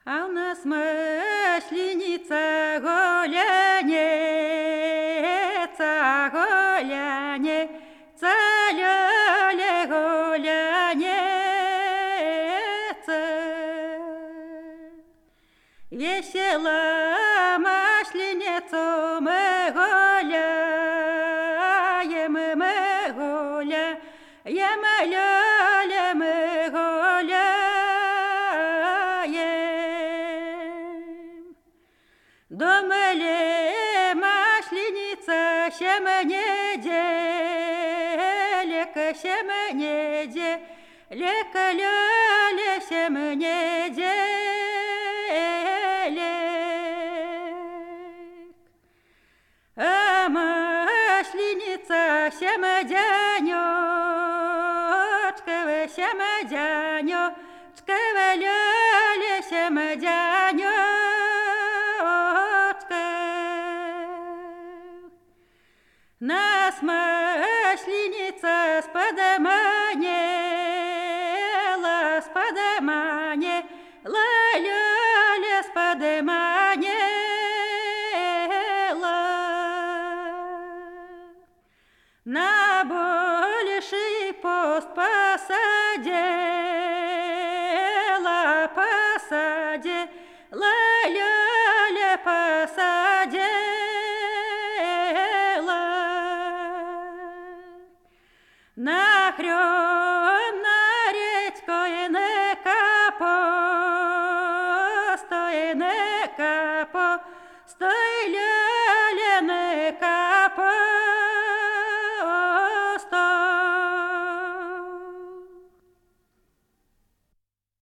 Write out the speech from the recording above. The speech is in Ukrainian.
А у нас масленица голяница, голяница, ля-ля, голяница. Весела масленицу мы гуляем, ля-ля, мы гуляем. Дома ли масленица, щем неделя, щем неделя, ля-ля, щем неделя. А масленица, щем дянёчка, щем дянёчка, ля-ля, щем дянёчка. Нас масленица сподоманила, сподоманила.